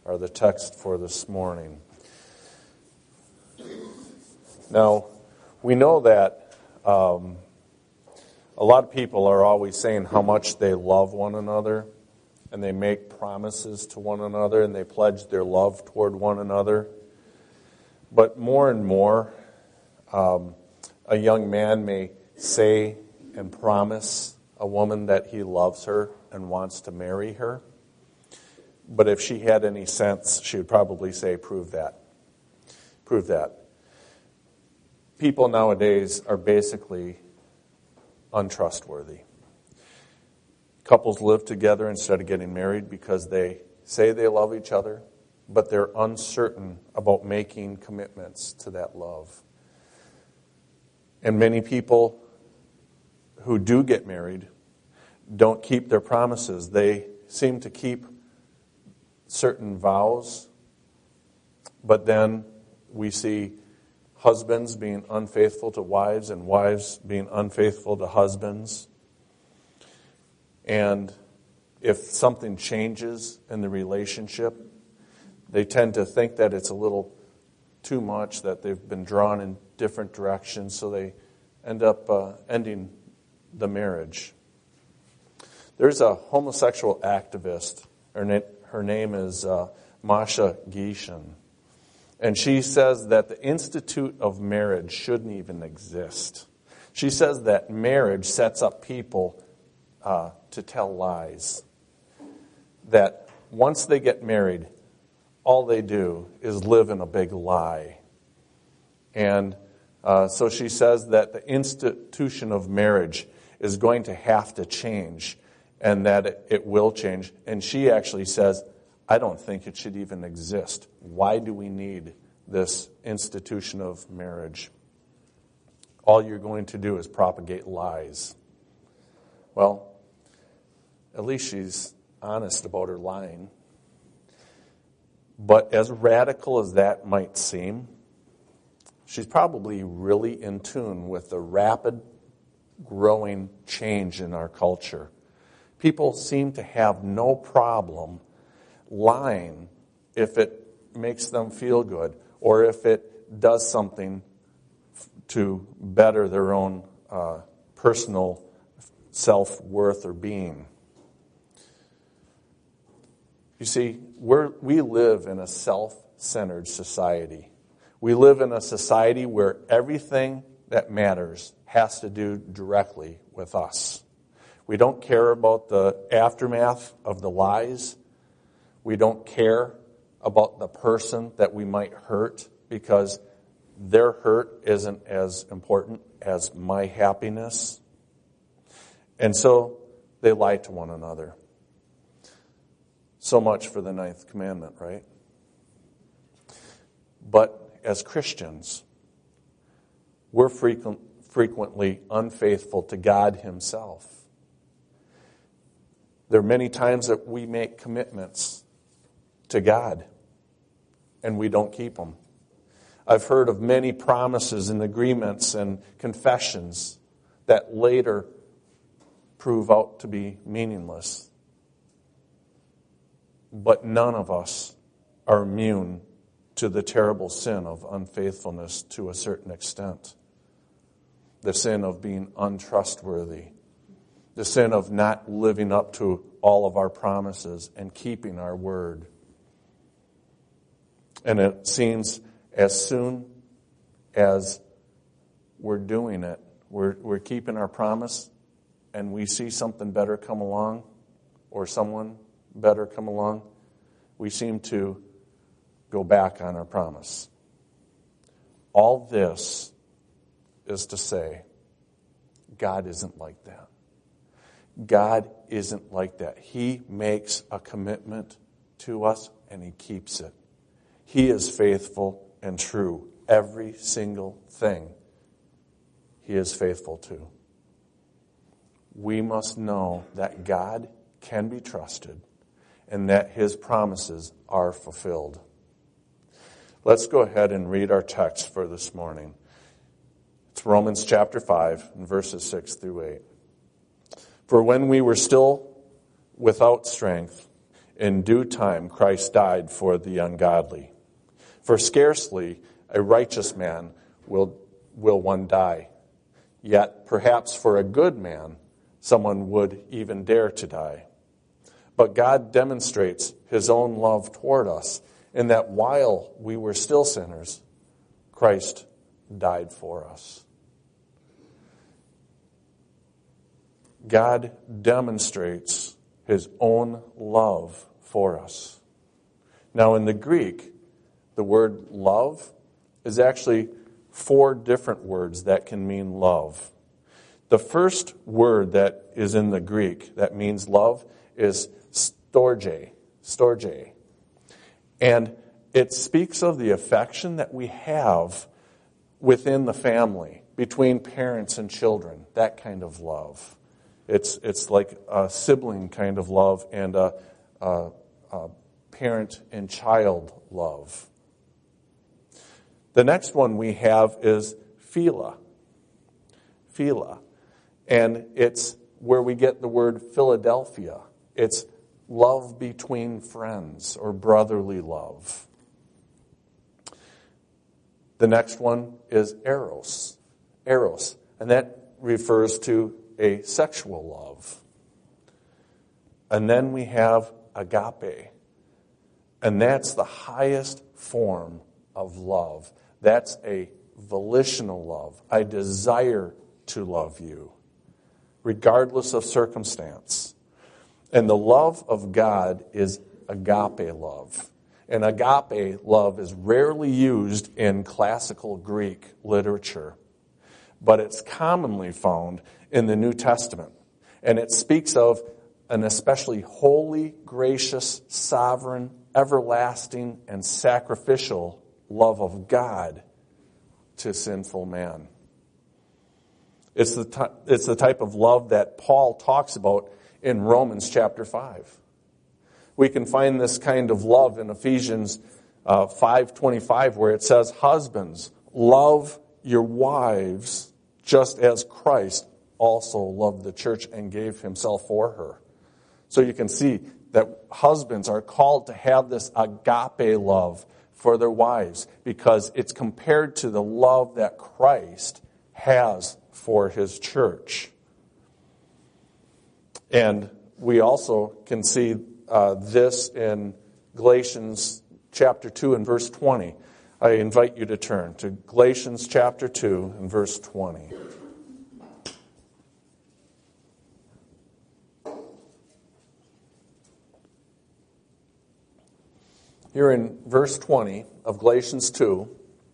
are the text for this morning. Now, we know that a lot of people are always saying how much they love one another, and they make promises to one another, and they pledge their love toward one another. But more and more, a young man may say and promise a woman that he loves her and wants to marry her. But if she had any sense, she would probably say, prove that. Prove that. People nowadays are basically untrustworthy. Couples live together instead of getting married because they say they love each other, but they're uncertain about making commitments to that love. And many people who do get married don't keep their promises. They seem to keep certain vows, but then we see husbands being unfaithful to wives and wives being unfaithful to husbands. And if something changes in the relationship, they tend to think that it's a little too much, that they've been drawn in different directions, so they end up ending the marriage. There's a homosexual activist. Her name is Masha Gessen. And she says that the institute of marriage shouldn't even exist. She says that marriage sets up people to tell lies. That once they get married, all they do is live in a big lie. And so she says that the institution of marriage is going to have to change, and that it will change. And she actually says, I don't think it should even exist. Why do we need this institution of marriage? All you're going to do is propagate lies. Well, at least she's honest about her lying. But as radical as that might seem, she's probably really in tune with the rapid growing change in our culture. People seem to have no problem lying if it makes them feel good or if it does something to better their own personal self-worth or being. You see, we live in a self-centered society. We live in a society where everything that matters has to do directly with us. We don't care about the aftermath of the lies. We don't care about the person that we might hurt because their hurt isn't as important as my happiness. And so they lie to one another. So much for the 9th commandment, right? But as Christians, we're frequently unfaithful to God Himself. There are many times that we make commitments to God and we don't keep them. I've heard of many promises and agreements and confessions that later prove out to be meaningless. But none of us are immune to the terrible sin of unfaithfulness to a certain extent. The sin of being untrustworthy. The sin of not living up to all of our promises and keeping our word. And it seems as soon as we're doing it, we're keeping our promise, and we see something better come along, or someone better come along, we seem to go back on our promise. All this is to say, God isn't like that. God isn't like that. He makes a commitment to us and He keeps it. He is faithful and true. Every single thing He is faithful to. We must know that God can be trusted and that His promises are fulfilled. Let's go ahead and read our text for this morning. It's Romans chapter 5 and verses 6 through 8. For when we were still without strength, In due time, Christ died for the ungodly. For scarcely a righteous man will one die. Yet, perhaps for a good man, someone would even dare to die. But God demonstrates his own love toward us in that while we were still sinners, Christ died for us. God demonstrates his own love for us. Now, in the Greek, the word love is actually 4 different words that can mean love. The first word that is in the Greek that means love is storge. And it speaks of the affection that we have within the family, between parents and children, that kind of love. It's like a sibling kind of love and a parent and child love. The next one we have is philia. And it's where we get the word Philadelphia. It's love between friends or brotherly love. The next one is eros. And that refers to a sexual love. And then we have agape. And that's the highest form of love. That's a volitional love. I desire to love you, regardless of circumstance. And the love of God is agape love. And agape love is rarely used in classical Greek literature, but it's commonly found in the New Testament. And it speaks of an especially holy, gracious, sovereign, everlasting, and sacrificial love of God to sinful man. It's the type of love that Paul talks about in Romans chapter 5. We can find this kind of love in Ephesians 5:25, where it says, "Husbands, love your wives just as Christ also loved the church and gave himself for her." So you can see that husbands are called to have this agape love for their wives because it's compared to the love that Christ has for his church. And we also can see this in Galatians chapter 2 and verse 20. I invite you to turn to Galatians chapter 2 and verse 20. Here in verse 20 of Galatians 2,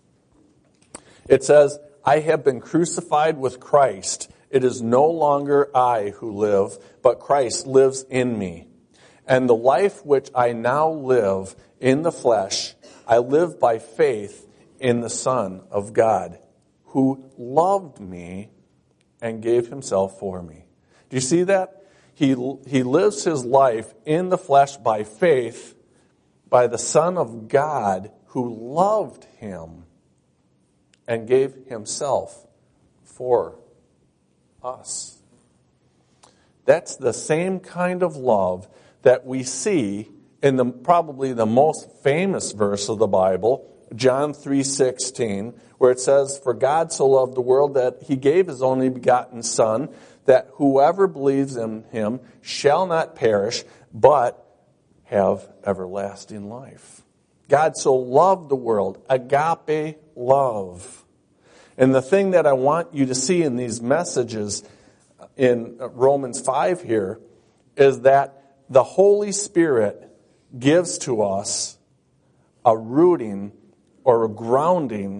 it says, "I have been crucified with Christ. It is no longer I who live, but Christ lives in me. And the life which I now live in the flesh, I live by faith in the Son of God, who loved me and gave himself for me." Do you see that? He lives his life in the flesh by faith by the Son of God who loved him and gave himself for us. That's the same kind of love that we see in probably the most famous verse of the Bible, John 3:16, where it says, "For God so loved the world that he gave his only begotten Son, that whoever believes in him shall not perish, but have everlasting life." God so loved the world, agape love. And the thing that I want you to see in these messages in Romans 5 here is that the Holy Spirit gives to us a rooting or a grounding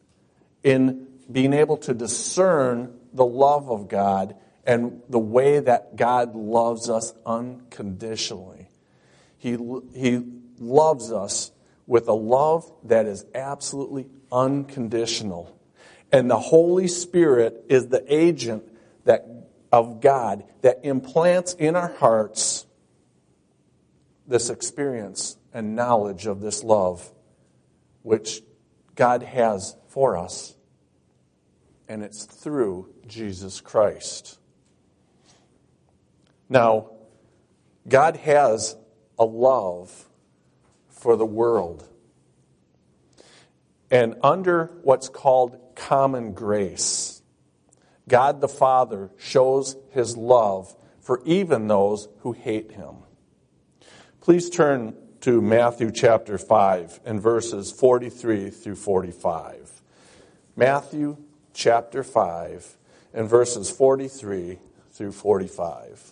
in being able to discern the love of God and the way that God loves us unconditionally. He loves us with a love that is absolutely unconditional. And the Holy Spirit is the agent of God that implants in our hearts this experience and knowledge of this love which God has for us. And it's through Jesus Christ. Now, God has a love for the world. And under what's called common grace, God the Father shows his love for even those who hate him. Please turn to Matthew chapter 5 and verses 43 through 45. Matthew chapter 5 and verses 43 through 45.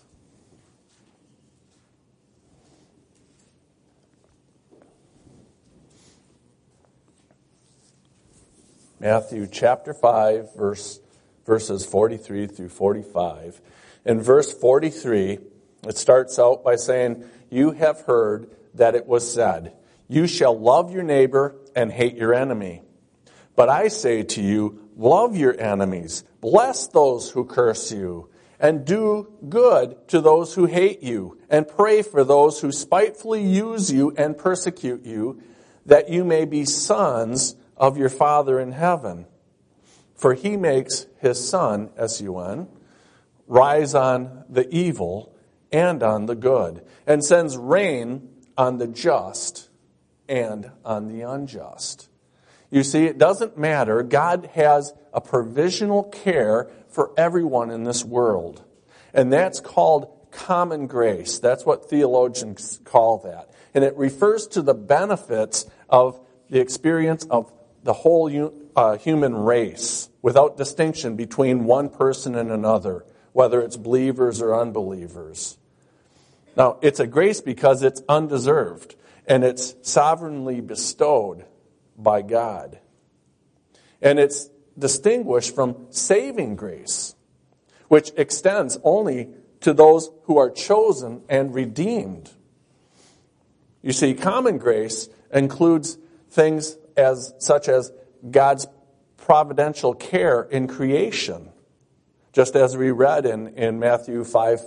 Matthew chapter 5, verses 43 through 45. In verse 43, it starts out by saying, "You have heard that it was said, 'You shall love your neighbor and hate your enemy.' But I say to you, love your enemies, bless those who curse you, and do good to those who hate you, and pray for those who spitefully use you and persecute you, that you may be sons of your Father in heaven. For he makes his sun, S-U-N, rise on the evil and on the good, and sends rain on the just and on the unjust." You see, it doesn't matter. God has a provisional care for everyone in this world. And that's called common grace. That's what theologians call that. And it refers to the benefits of the experience of the whole human race, without distinction between one person and another, whether it's believers or unbelievers. Now, it's a grace because it's undeserved, and it's sovereignly bestowed by God. And it's distinguished from saving grace, which extends only to those who are chosen and redeemed. You see, common grace includes things such as God's providential care in creation, just as we read in Matthew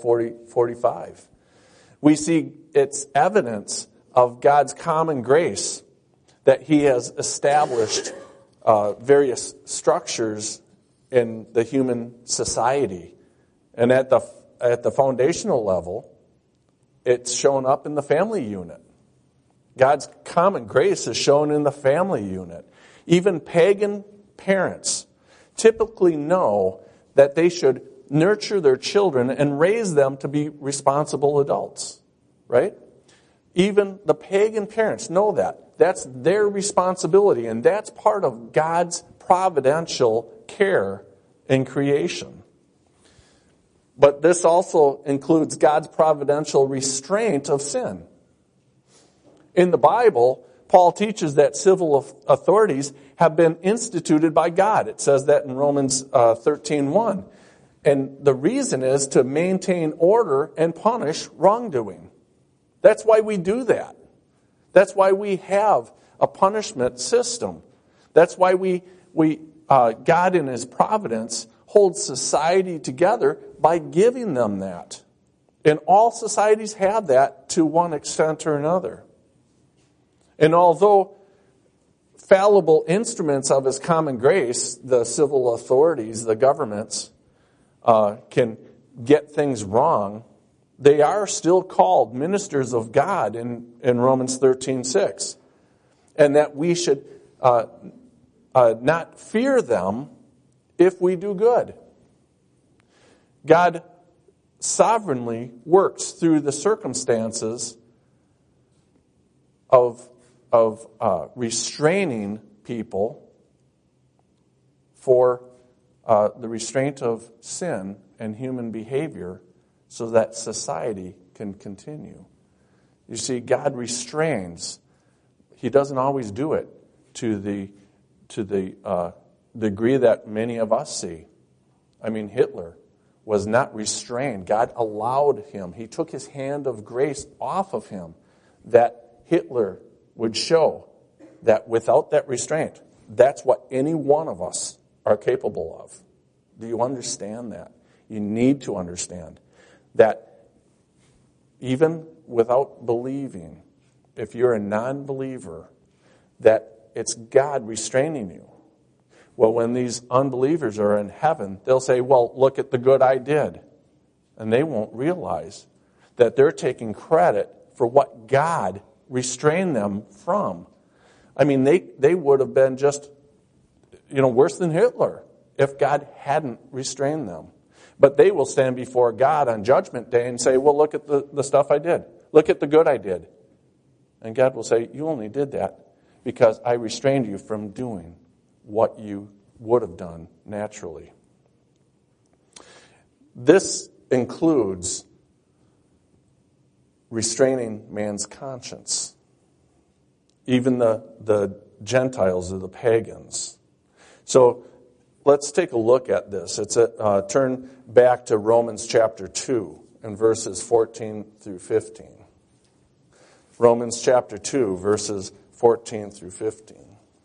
5:45. We see it's evidence of God's common grace that he has established various structures in the human society. And at the foundational level, it's shown up in the family unit. God's common grace is shown in the family unit. Even pagan parents typically know that they should nurture their children and raise them to be responsible adults, right? Even the pagan parents know that. That's their responsibility, and that's part of God's providential care in creation. But this also includes God's providential restraint of sin. In the Bible, Paul teaches that civil authorities have been instituted by God. It says that in Romans 13:1. And the reason is to maintain order and punish wrongdoing. That's why we do that. That's why we have a punishment system. That's why God in his providence holds society together by giving them that. And all societies have that to one extent or another. And although fallible instruments of his common grace, the civil authorities, the governments, can get things wrong, they are still called ministers of God in Romans 13:6. And that we should not fear them if we do good. God sovereignly works through the circumstances of restraining people for the restraint of sin and human behavior so that society can continue. You see, God restrains. He doesn't always do it to the degree that many of us see. I mean, Hitler was not restrained. God allowed him. He took his hand of grace off of him, that Hitler would show that without that restraint, that's what any one of us are capable of. Do you understand that? You need to understand that even without believing, if you're a non-believer, that it's God restraining you. Well, when these unbelievers are in heaven, they'll say, well, look at the good I did. And they won't realize that they're taking credit for what God restrained them from. I mean, they would have been just, worse than Hitler if God hadn't restrained them. But they will stand before God on Judgment Day and say, well, look at the stuff I did. Look at the good I did. And God will say, you only did that because I restrained you from doing what you would have done naturally. This includes restraining man's conscience. Even the Gentiles or the pagans. So let's take a look at this. Turn back to Romans chapter 2 and verses 14 through 15. Romans chapter 2, verses 14 through 15.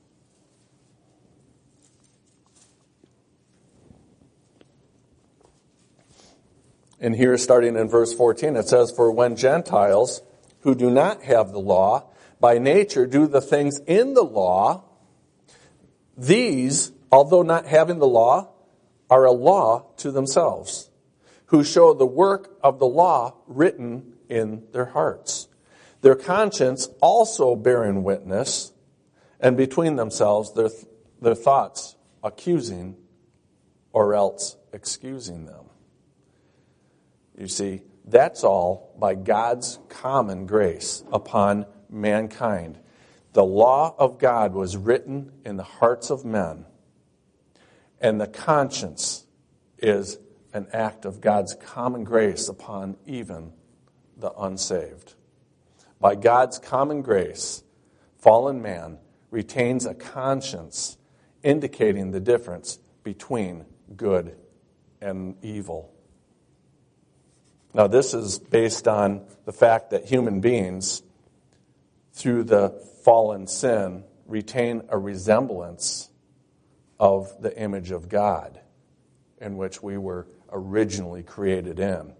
And here, starting in verse 14, it says, "For when Gentiles who do not have the law by nature do the things in the law, these, although not having the law, are a law to themselves, who show the work of the law written in their hearts. Their conscience also bearing witness, and between themselves their thoughts accusing or else excusing them." You see, that's all by God's common grace upon mankind. The law of God was written in the hearts of men, and the conscience is an act of God's common grace upon even the unsaved. By God's common grace, fallen man retains a conscience indicating the difference between good and evil. Now, this is based on the fact that human beings, through the fallen sin, retain a resemblance of the image of God in which we were originally created in.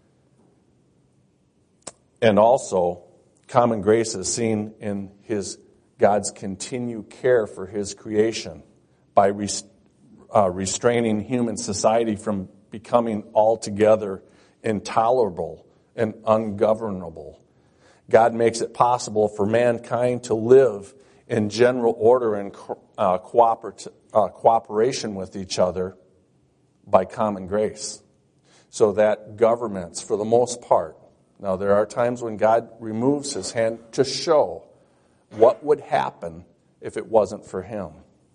And also, common grace is seen in God's continued care for his creation by restraining human society from becoming altogether intolerable and ungovernable. God makes it possible for mankind to live in general order and cooperation with each other by common grace. So that governments, for the most part, now there are times when God removes his hand to show what would happen if it wasn't for him.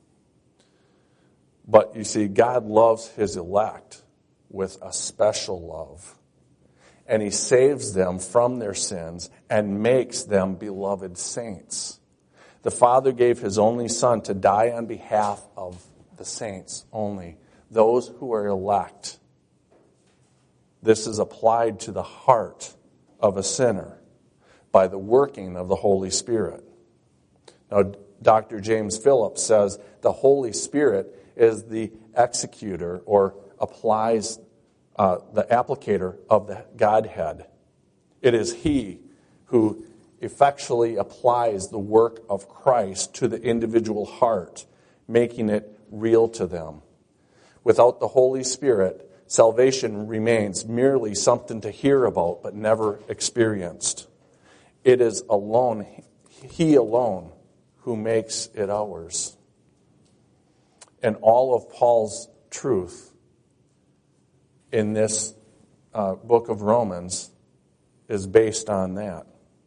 But you see, God loves his elect with a special love. And he saves them from their sins and makes them beloved saints. The Father gave his only Son to die on behalf of the saints only, those who are elect. This is applied to the heart of a sinner by the working of the Holy Spirit. Now, Dr. James Phillips says the Holy Spirit is the executor or applies the applicator of the Godhead. It is he who effectually applies the work of Christ to the individual heart, making it real to them. Without the Holy Spirit, salvation remains merely something to hear about but never experienced. It is he alone who makes it ours. And all of Paul's truth in this book of Romans is based on that.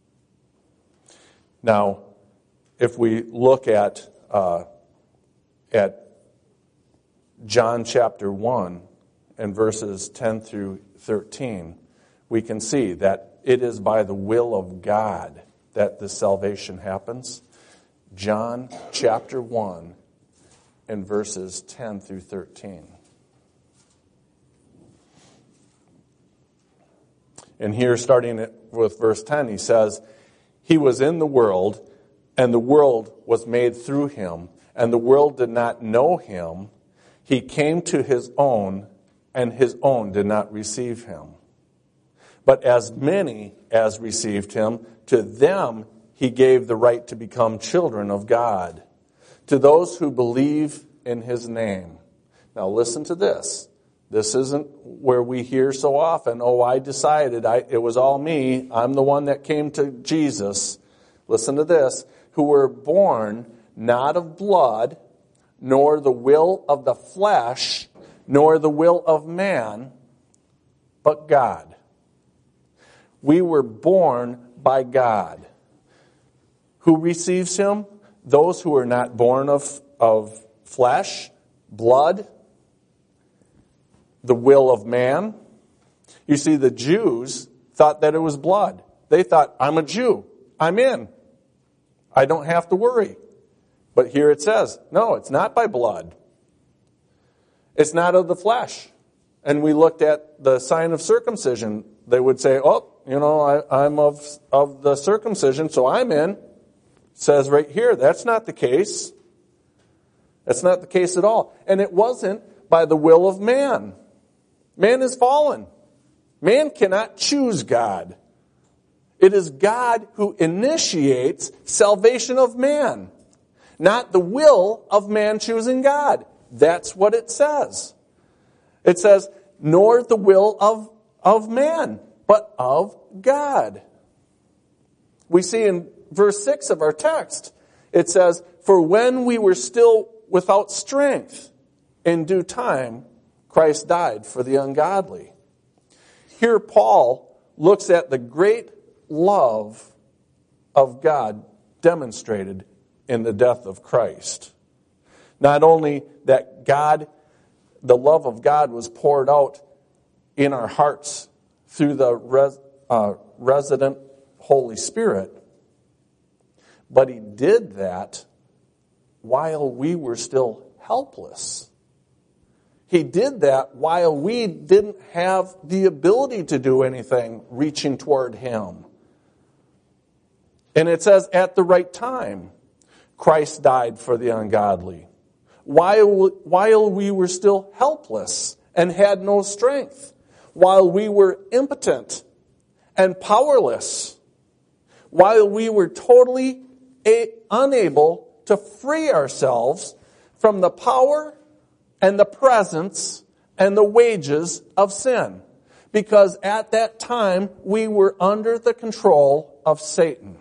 Now, if we look at John chapter 1 and verses 10 through 13, we can see that it is by the will of God that this salvation happens. John chapter 1 and verses 10 through 13. And here, starting with verse 10, he says, "He was in the world, and the world was made through him, and the world did not know him. He came to his own, and his own did not receive him. But as many as received him, to them he gave the right to become children of God, to those who believe in his name." Now listen to this. This isn't where we hear so often, oh, I decided, it was all me, I'm the one that came to Jesus. Listen to this. Who were born not of blood, nor the will of the flesh, nor the will of man, but God. We were born by God. Who receives him? Those who are not born of flesh, blood, the will of man. You see, the Jews thought that it was blood. They thought, I'm a Jew. I'm in. I don't have to worry. But here it says, no, it's not by blood. It's not of the flesh. And we looked at the sign of circumcision. They would say, oh, I'm of the circumcision, so I'm in. It says right here, that's not the case. That's not the case at all. And it wasn't by the will of man. Man is fallen. Man cannot choose God. It is God who initiates salvation of man, not the will of man choosing God. That's what it says. It says, nor the will of man, but of God. We see in verse 6 of our text, it says, for when we were still without strength, in due time, Christ died for the ungodly. Here Paul looks at the great love of God demonstrated in the death of Christ. Not only that the love of God was poured out in our hearts through the resident Holy Spirit, but he did that while we were still helpless. He did that while we didn't have the ability to do anything reaching toward him. And it says, at the right time, Christ died for the ungodly. While we were still helpless and had no strength. While we were impotent and powerless. While we were totally unable to free ourselves from the power and the presence and the wages of sin. Because at that time, we were under the control of Satan.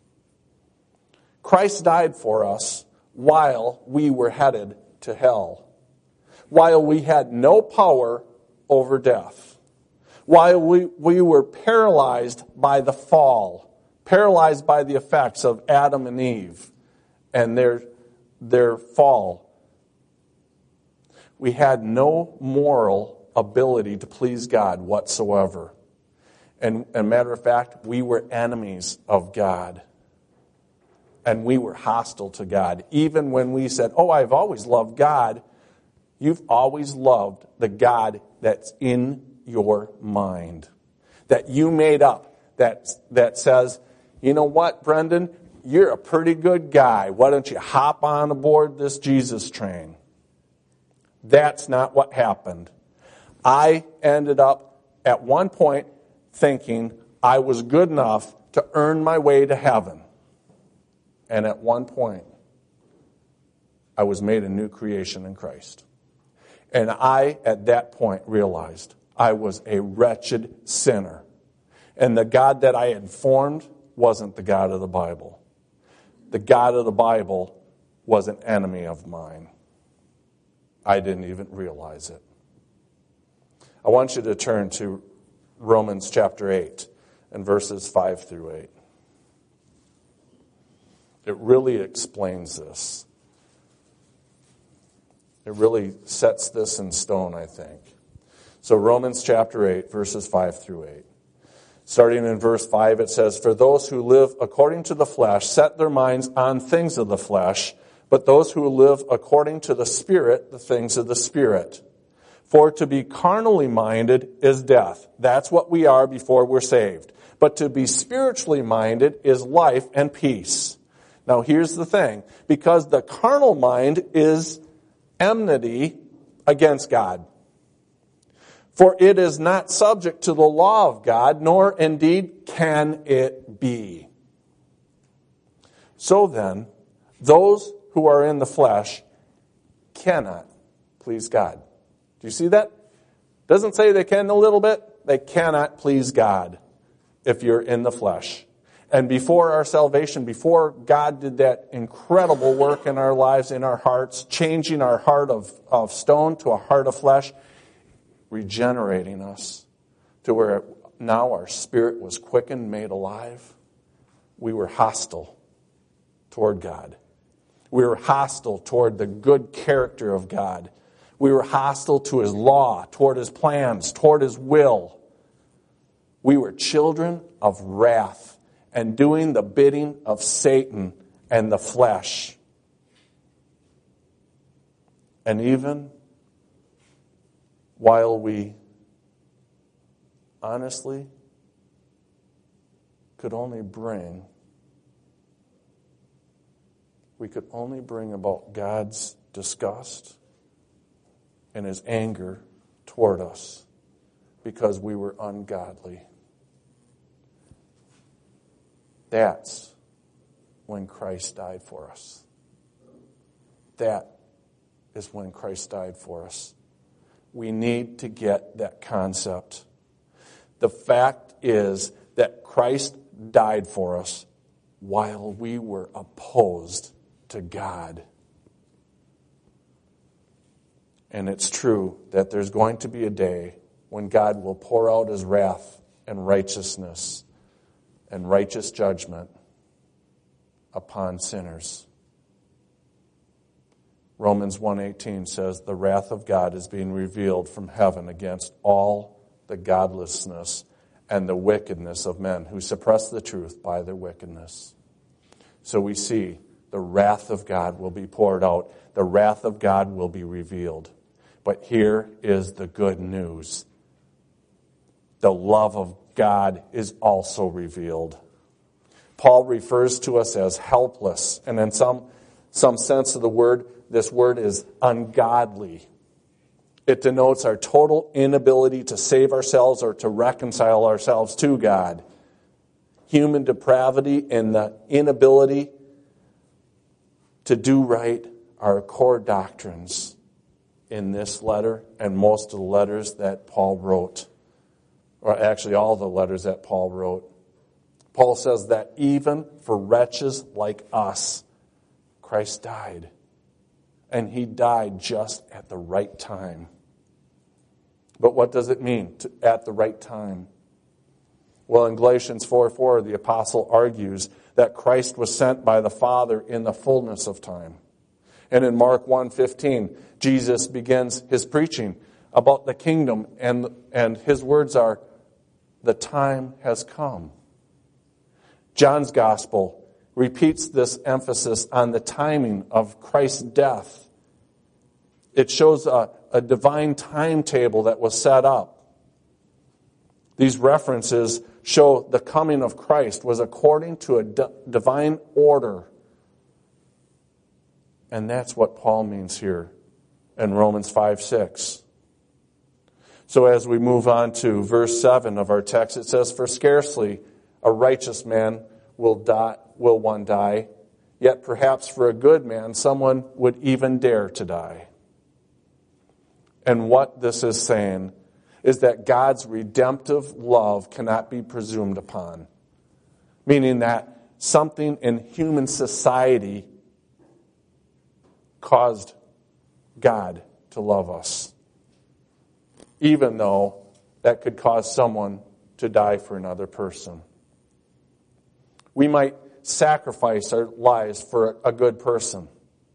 Christ died for us while we were headed to hell. While we had no power over death. While we were paralyzed by the fall. Paralyzed by the effects of Adam and Eve and their fall. We had no moral ability to please God whatsoever. And as a matter of fact, we were enemies of God. And we were hostile to God. Even when we said, oh, I've always loved God, you've always loved the God that's in your mind. That you made up. That says, you know what, Brendan? You're a pretty good guy. Why don't you hop on aboard this Jesus train? That's not what happened. I ended up at one point thinking I was good enough to earn my way to heaven. And at one point, I was made a new creation in Christ. And I, at that point, realized I was a wretched sinner. And the God that I had formed wasn't the God of the Bible. The God of the Bible was an enemy of mine. I didn't even realize it. I want you to turn to Romans chapter 8 and verses 5 through 8. It really explains this. It really sets this in stone, I think. So Romans chapter 8, verses 5 through 8. Starting in verse 5, it says, for those who live according to the flesh set their minds on things of the flesh, but those who live according to the Spirit, the things of the Spirit. For to be carnally minded is death. That's what we are before we're saved. But to be spiritually minded is life and peace. Now here's the thing. Because the carnal mind is enmity against God. For it is not subject to the law of God, nor indeed can it be. So then, those who are in the flesh cannot please God. Do you see that? Doesn't say they can a little bit. They cannot please God if you're in the flesh. And before our salvation, before God did that incredible work in our lives, in our hearts, changing our heart of stone to a heart of flesh, regenerating us to where now our spirit was quickened, made alive, we were hostile toward God. We were hostile toward the good character of God. We were hostile to His law, toward His plans, toward His will. We were children of wrath and doing the bidding of Satan and the flesh. And even while we honestly could only bring about God's disgust and His anger toward us because we were ungodly. That's when Christ died for us. That is when Christ died for us. We need to get that concept. The fact is that Christ died for us while we were opposed to God. And it's true that there's going to be a day when God will pour out His wrath and righteousness and righteous judgment upon sinners. Romans 1:18 says, the wrath of God is being revealed from heaven against all the godlessness and the wickedness of men who suppress the truth by their wickedness. So we see the wrath of God will be poured out. The wrath of God will be revealed. But here is the good news. The love of God is also revealed. Paul refers to us as helpless, and in some sense of the word, this word is ungodly. It denotes our total inability to save ourselves or to reconcile ourselves to God. Human depravity and the inability to do right are core doctrines in this letter and most of the letters that Paul wrote. Or actually all the letters that Paul wrote. Paul says that even for wretches like us, Christ died. And He died just at the right time. But what does it mean, at the right time? Well, in Galatians 4:4, the apostle argues that Christ was sent by the Father in the fullness of time. And in Mark 1:15, Jesus begins His preaching about the kingdom, and His words are, the time has come. John's gospel repeats this emphasis on the timing of Christ's death. It shows a divine timetable that was set up. These references show the coming of Christ was according to a divine order. And that's what Paul means here in Romans 5:6. So as we move on to verse 7 of our text, it says, for scarcely a righteous man will one die, yet perhaps for a good man someone would even dare to die. And what this is saying is that God's redemptive love cannot be presumed upon. Meaning that something in human society caused God to love us. Even though that could cause someone to die for another person. We might sacrifice our lives for a good person.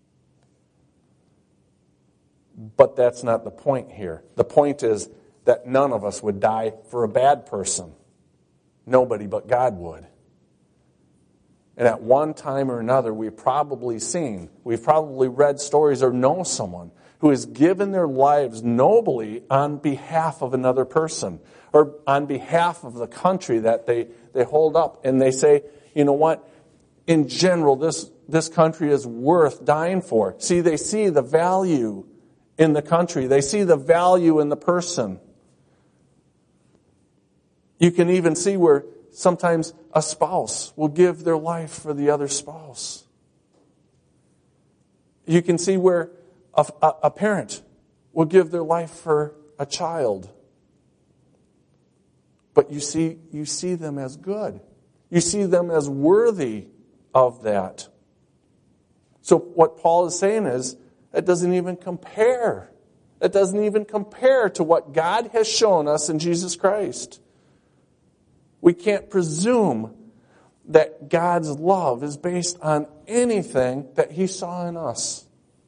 But that's not the point here. The point is that none of us would die for a bad person. Nobody but God would. And at one time or another, we've probably read stories or know someone who has given their lives nobly on behalf of another person or on behalf of the country that they hold up. And they say, you know what? In general, this country is worth dying for. See, they see the value in the country. They see the value in the person. You can even see where sometimes a spouse will give their life for the other spouse. You can see where a parent will give their life for a child But you see them as good. You see them as worthy of that. So what Paul is saying is, it doesn't even compare. It doesn't even compare to what God has shown us in Jesus Christ. We can't presume that God's love is based on anything that He saw in us.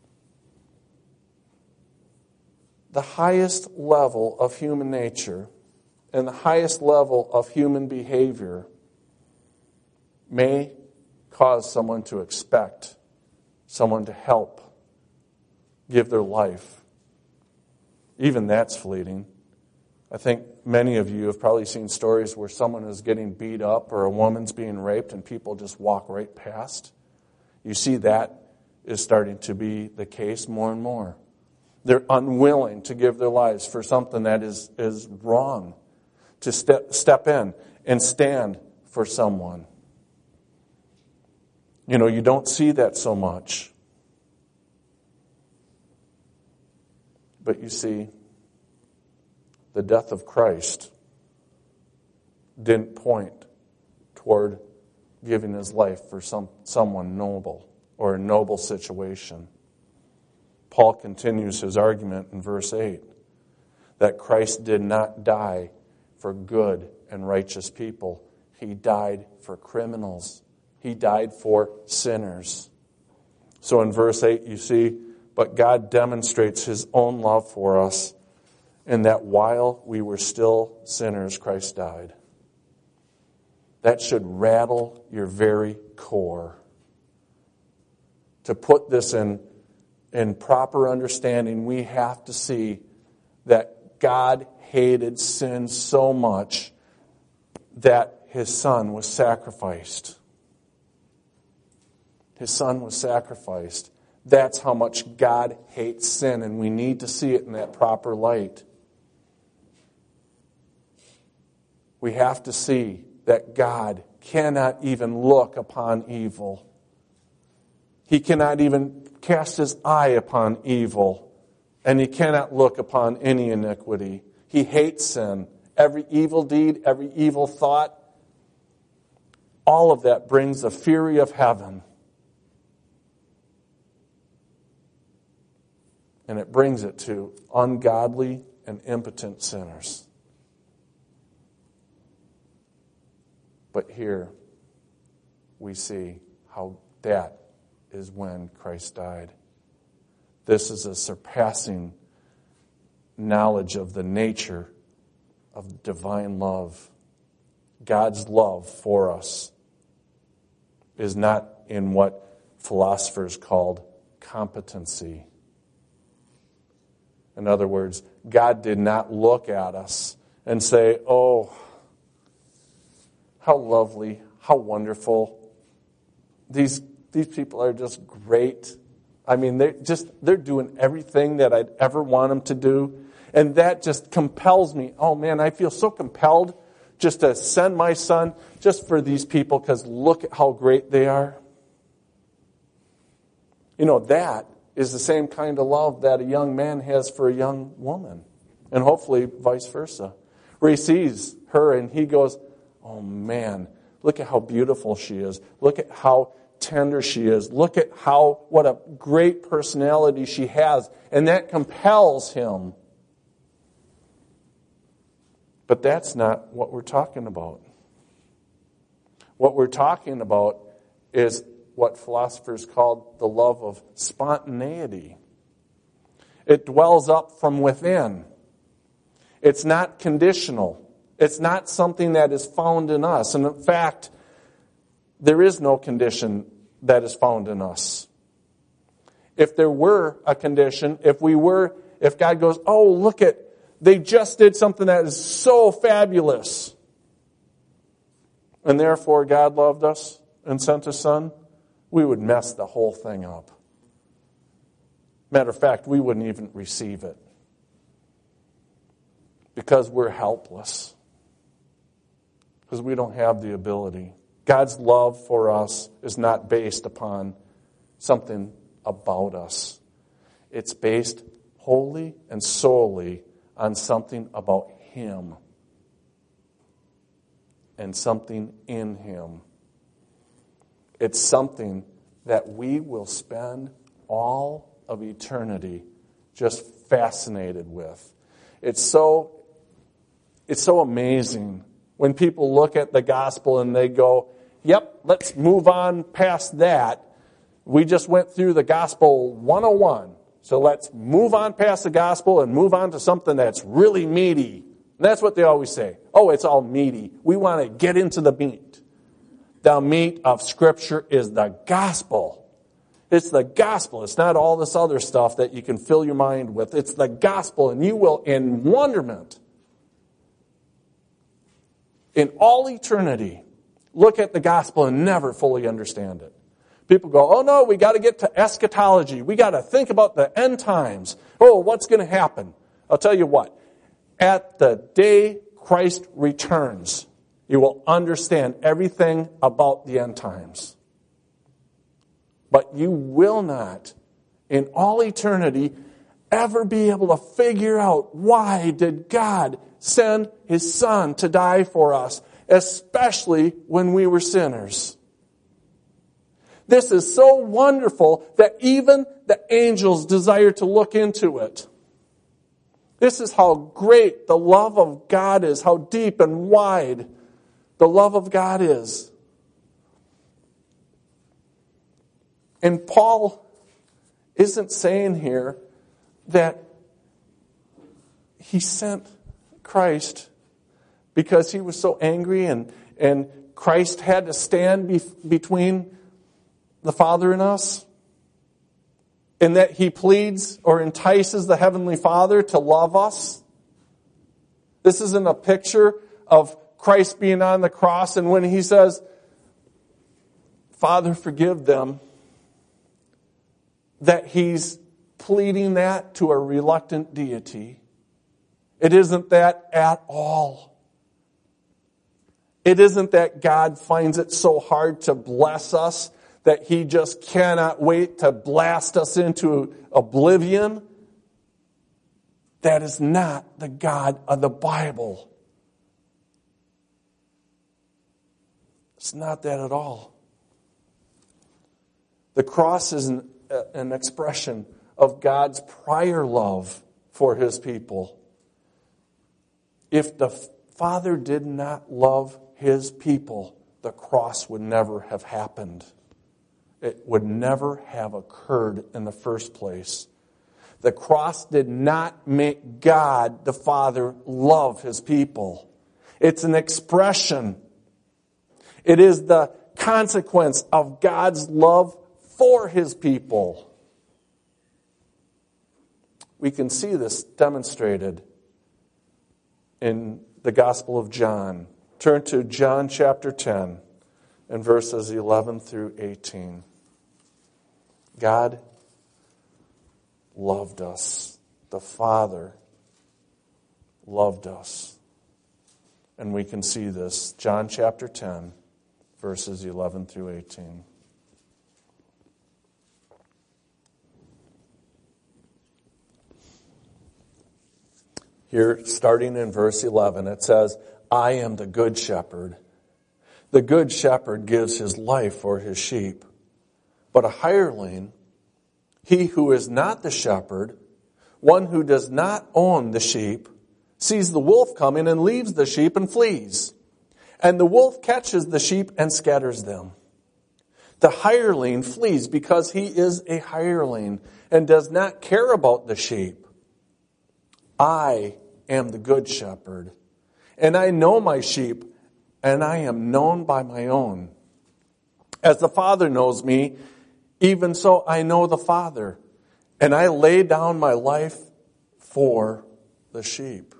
The highest level of human nature and the highest level of human behavior may cause someone to expect someone to help give their life. Even that's fleeting. I think many of you have probably seen stories where someone is getting beat up or a woman's being raped and people just walk right past. You see that is starting to be the case more and more. They're unwilling to give their lives for something that is wrong, to step in and stand for someone. You know, you don't see that so much. But you see, the death of Christ didn't point toward giving His life for someone noble or a noble situation. Paul continues his argument in verse 8 that Christ did not die for good and righteous people. He died for criminals. He died for sinners. So in verse 8 you see, but God demonstrates His own love for us in that while we were still sinners, Christ died. That should rattle your very core. To put this in proper understanding, we have to see that God hated sin so much that His Son was sacrificed. His Son was sacrificed. That's how much God hates sin, and we need to see it in that proper light. We have to see that God cannot even look upon evil. He cannot even cast His eye upon evil, and He cannot look upon any iniquity. He hates sin. Every evil deed, every evil thought, all of that brings the fury of heaven. And it brings it to ungodly and impotent sinners. But here we see how that is when Christ died. This is a surpassing knowledge of the nature of divine love. God's love for us is not in what philosophers called competency. In other words, God did not look at us and say, oh, how lovely, how wonderful. These people are just great. I mean, they're doing everything that I'd ever want them to do. And that just compels me. Oh man, I feel so compelled just to send my son just for these people because look at how great they are. You know, that is the same kind of love that a young man has for a young woman. And hopefully vice versa. Where he sees her and he goes, oh man, look at how beautiful she is. Look at how tender she is. Look at what a great personality she has. And that compels him. But that's not what we're talking about. What we're talking about is what philosophers call the love of spontaneity. It dwells up from within. It's not conditional. It's not something that is found in us. And in fact, there is no condition that is found in us. If there were a condition, if God goes, oh, look at, they just did something that is so fabulous, and therefore God loved us and sent His Son, we would mess the whole thing up. Matter of fact, we wouldn't even receive it. Because we're helpless. Because we don't have the ability. God's love for us is not based upon something about us. It's based wholly and solely on something about Him. and something in Him. It's something that we will spend all of eternity just fascinated with. It's so amazing when people look at the gospel and they go, yep, let's move on past that. We just went through the gospel 101. So let's move on past the gospel and move on to something that's really meaty. And that's what they always say. Oh, it's all meaty. We want to get into the meat. The meat of Scripture is the gospel. It's the gospel. It's not all this other stuff that you can fill your mind with. It's the gospel, and you will, in wonderment, in all eternity, look at the gospel and never fully understand it. People go, oh no, we got to get to eschatology. We got to think about the end times. Oh, what's going to happen? I'll tell you what. At the day Christ returns, you will understand everything about the end times. But you will not, in all eternity, ever be able to figure out why did God send His Son to die for us, especially when we were sinners. This is so wonderful that even the angels desire to look into it. This is how great the love of God is, how deep and wide the love of God is. And Paul isn't saying here that he sent Christ because he was so angry and Christ had to stand between the Father and us, and that he pleads or entices the Heavenly Father to love us. This isn't a picture of Christ being on the cross, and when he says, Father, forgive them, that he's pleading that to a reluctant deity. It isn't that at all. It isn't that God finds it so hard to bless us that he just cannot wait to blast us into oblivion. That is not the God of the Bible. It's not that at all. The cross is an expression of God's prior love for His people. If the Father did not love His people, the cross would never have happened. It would never have occurred in the first place. The cross did not make God, the Father, love His people. It's an expression. It is the consequence of God's love for His people. We can see this demonstrated in the Gospel of John. Turn to John chapter 10 and verses 11 through 18. God loved us. The Father loved us. And we can see this. John chapter 10, verses 11 through 18. Here, starting in verse 11, it says, I am the good shepherd. The good shepherd gives his life for his sheep. But a hireling, he who is not the shepherd, one who does not own the sheep, sees the wolf coming and leaves the sheep and flees. And the wolf catches the sheep and scatters them. The hireling flees because he is a hireling and does not care about the sheep. I am the good shepherd, and I know my sheep, and I am known by my own. As the Father knows me, even so I know the Father, and I lay down my life for the sheep.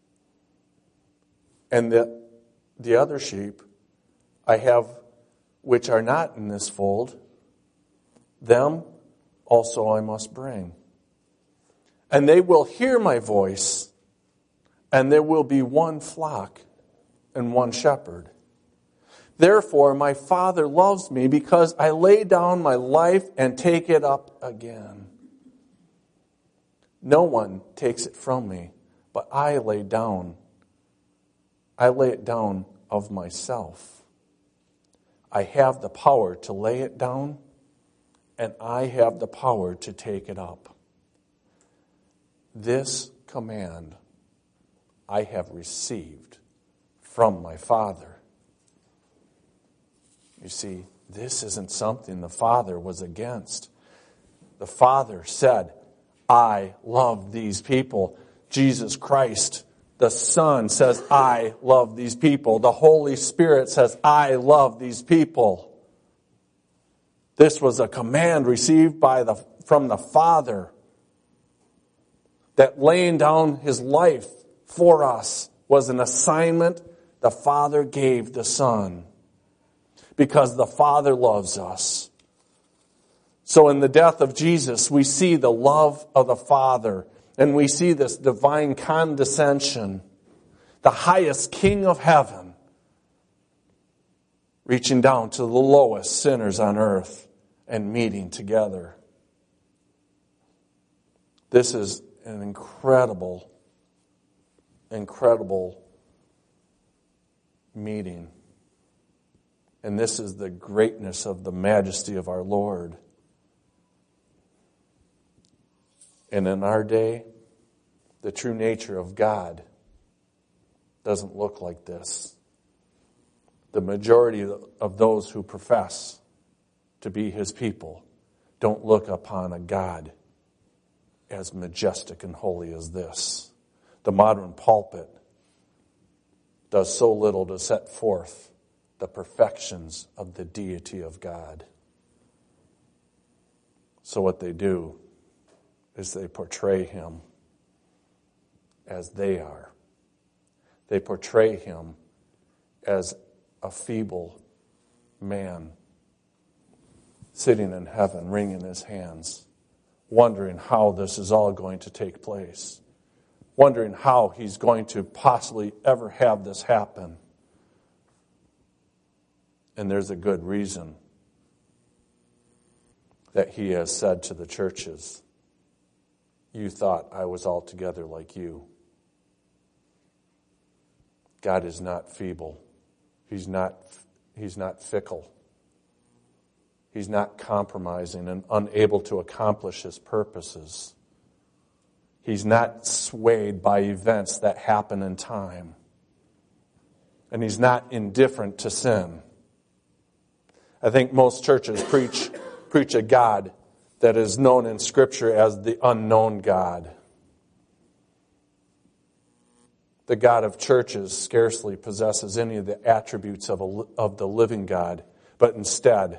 And the other sheep I have, which are not in this fold, them also I must bring. And they will hear my voice, and there will be one flock and one shepherd. Therefore, my Father loves me because I lay down my life and take it up again. No one takes it from me, but I lay it down of myself. I have the power to lay it down, and I have the power to take it up. This command I have received from my Father. You see, this isn't something the Father was against. The Father said, I love these people. Jesus Christ, the Son, says, I love these people. The Holy Spirit says, I love these people. This was a command received from the Father, that laying down his life for us was an assignment the Father gave the Son, because the Father loves us. So in the death of Jesus, we see the love of the Father, and we see this divine condescension, the highest King of heaven, reaching down to the lowest sinners on earth and meeting together. This is an incredible, incredible meeting. And this is the greatness of the majesty of our Lord. And in our day, the true nature of God doesn't look like this. The majority of those who profess to be his people don't look upon a God as majestic and holy as this. The modern pulpit does so little to set forth the perfections of the deity of God. So what they do is they portray him as they are. They portray him as a feeble man sitting in heaven, wringing his hands, wondering how this is all going to take place, wondering how he's going to possibly ever have this happen. And there's a good reason that he has said to the churches, you thought I was altogether like you. God is not feeble. He's not fickle. He's not compromising and unable to accomplish his purposes. He's not swayed by events that happen in time. And he's not indifferent to sin. I think most churches preach a God that is known in Scripture as the unknown God. The God of churches scarcely possesses any of the attributes of the living God, but instead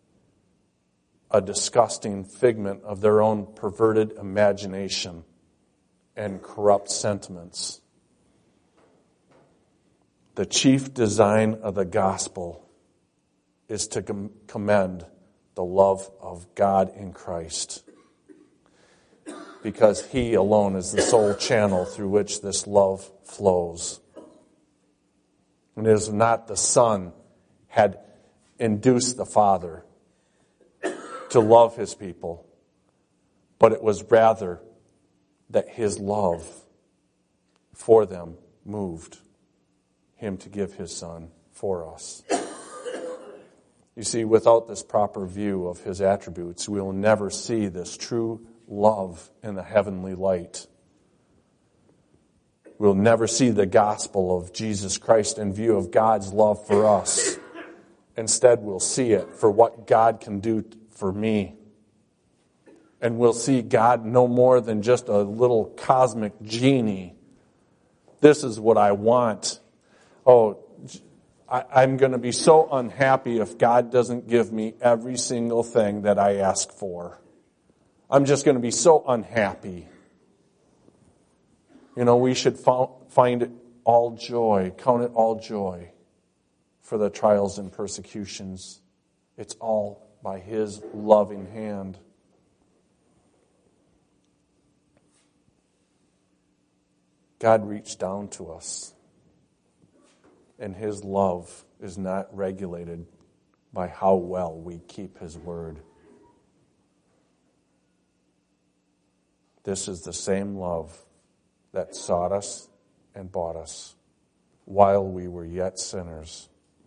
a disgusting figment of their own perverted imagination and corrupt sentiments. The chief design of the gospel is to commend the love of God in Christ, because he alone is the sole channel through which this love flows. And it is not the Son had induced the Father to love his people, but it was rather that his love for them moved him to give his Son for us. You see, without this proper view of his attributes, we will never see this true love in the heavenly light. We'll never see the gospel of Jesus Christ in view of God's love for us. Instead, we'll see it for what God can do for me. And we'll see God no more than just a little cosmic genie. This is what I want. Oh, I'm going to be so unhappy if God doesn't give me every single thing that I ask for. I'm just going to be so unhappy. You know, we should find it all joy, count it all joy for the trials and persecutions. It's all by his loving hand. God reached down to us. And his love is not regulated by how well we keep his word. This is the same love that sought us and bought us while we were yet sinners.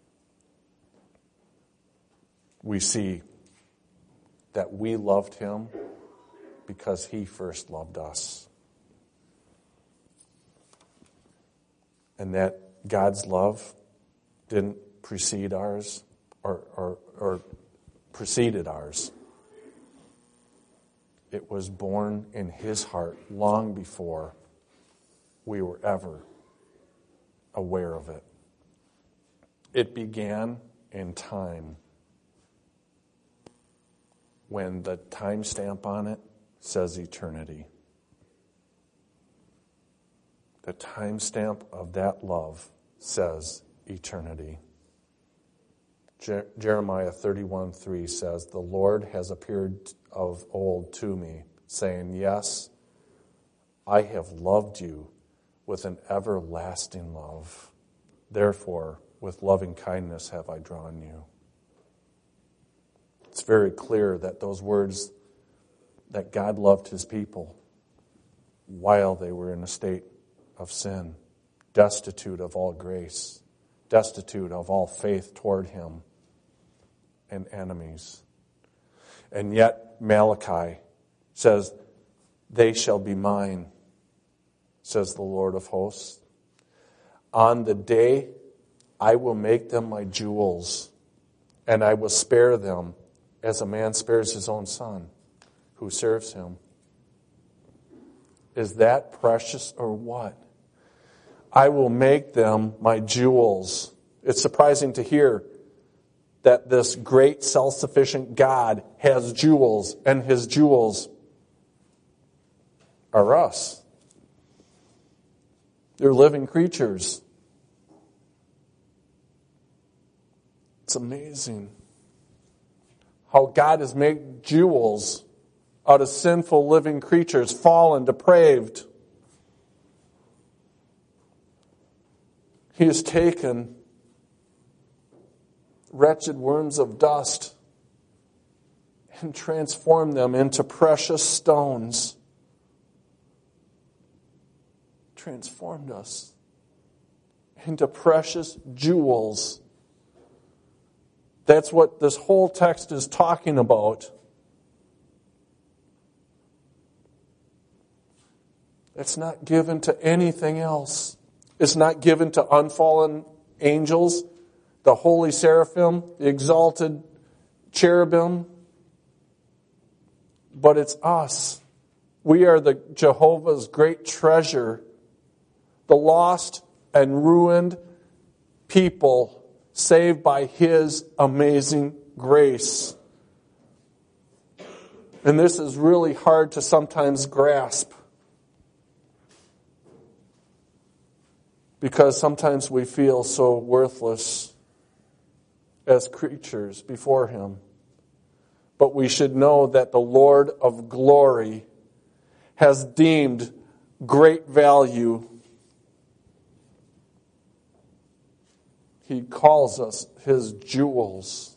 We see that we loved him because he first loved us. And that God's love didn't precede ours or preceded ours. It was born in his heart long before we were ever aware of it. It began in time when the timestamp on it says eternity. The timestamp of that love says eternity. Jeremiah 31:3 says, "The Lord has appeared of old to me, saying, yes, I have loved you with an everlasting love. Therefore, with loving kindness have I drawn you." It's very clear that those words, that God loved his people while they were in a state of sin, destitute of all grace, destitute of all faith toward him, and enemies. And yet Malachi says, "They shall be mine, says the Lord of hosts. On the day I will make them my jewels, and I will spare them as a man spares his own son who serves him." Is that precious or what? I will make them my jewels. It's surprising to hear that this great self-sufficient God has jewels, and his jewels are us. They're living creatures. It's amazing how God has made jewels out of sinful living creatures, fallen, depraved. He has taken wretched worms of dust and transformed them into precious stones. Transformed us into precious jewels. That's what this whole text is talking about. It's not given to anything else. It's not given to unfallen angels, the holy seraphim, the exalted cherubim, but it's us. We are the Jehovah's great treasure, the lost and ruined people saved by his amazing grace. And this is really hard to sometimes grasp, because sometimes we feel so worthless as creatures before him. But we should know that the Lord of glory has deemed great value. He calls us his jewels.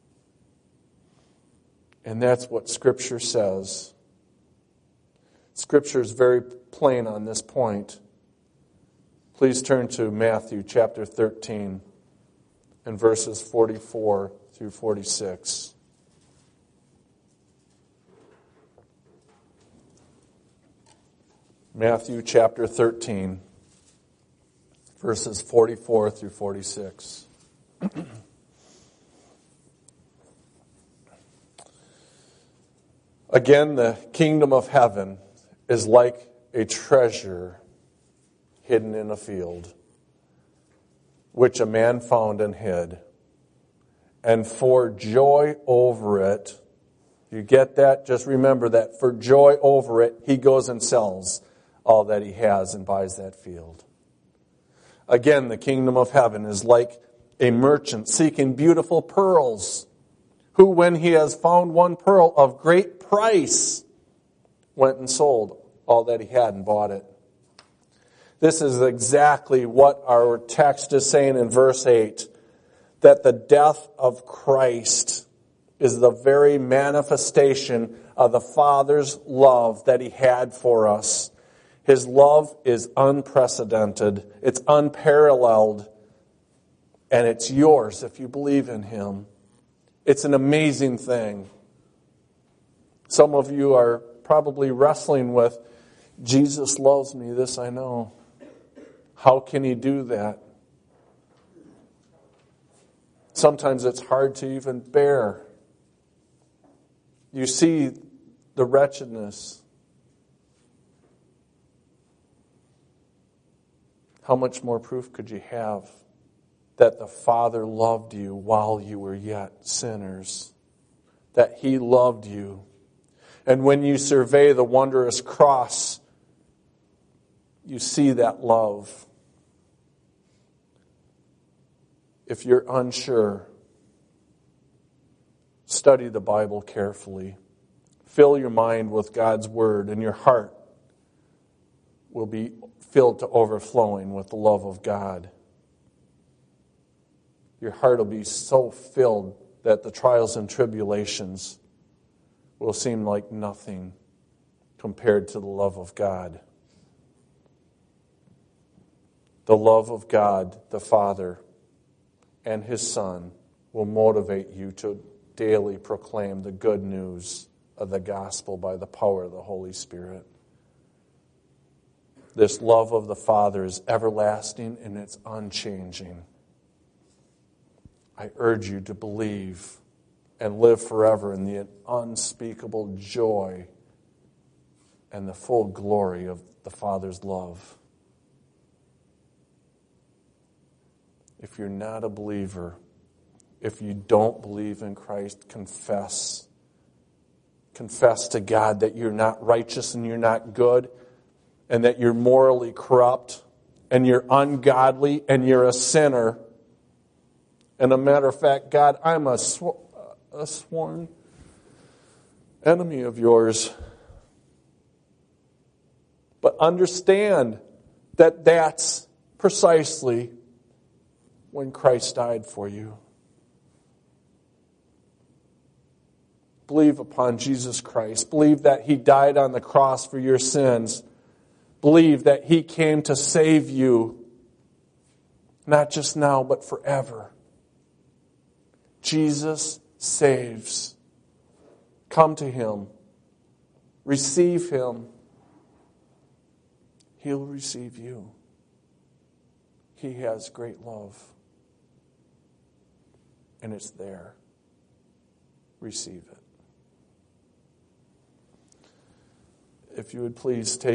And that's what Scripture says. Scripture is very plain on this point. Please turn to Matthew chapter 13 and verses 44 through 46. Matthew chapter 13, verses 44 through 46. Again, the kingdom of heaven is like a treasure hidden in a field, which a man found and hid. And for joy over it, you get that? Just remember that for joy over it, he goes and sells all that he has and buys that field. Again, the kingdom of heaven is like a merchant seeking beautiful pearls, who, when he has found one pearl of great price, went and sold all that he had and bought it. This is exactly what our text is saying in verse 8, that the death of Christ is the very manifestation of the Father's love that he had for us. His love is unprecedented. It's unparalleled. And it's yours if you believe in Him. It's an amazing thing. Some of you are probably wrestling with, Jesus loves me, this I know. How can He do that? Sometimes it's hard to even bear. You see the wretchedness. How much more proof could you have that the Father loved you while you were yet sinners? That He loved you. And when you survey the wondrous cross, you see that love. If you're unsure, study the Bible carefully. Fill your mind with God's Word, and your heart will be filled to overflowing with the love of God. Your heart will be so filled that the trials and tribulations will seem like nothing compared to the love of God. The love of God, the Father, and His Son will motivate you to daily proclaim the good news of the gospel by the power of the Holy Spirit. This love of the Father is everlasting and it's unchanging. I urge you to believe and live forever in the unspeakable joy and the full glory of the Father's love. If you're not a believer, if you don't believe in Christ, confess. Confess to God that you're not righteous and you're not good, and that you're morally corrupt, and you're ungodly, and you're a sinner. And a matter of fact, God, I'm a sworn enemy of yours. But understand that that's precisely when Christ died for you. Believe upon Jesus Christ. Believe that He died on the cross for your sins. Believe that He came to save you, not just now, but forever. Jesus saves. Come to Him. Receive Him. He'll receive you. He has great love. And it's there. Receive it. If you would please take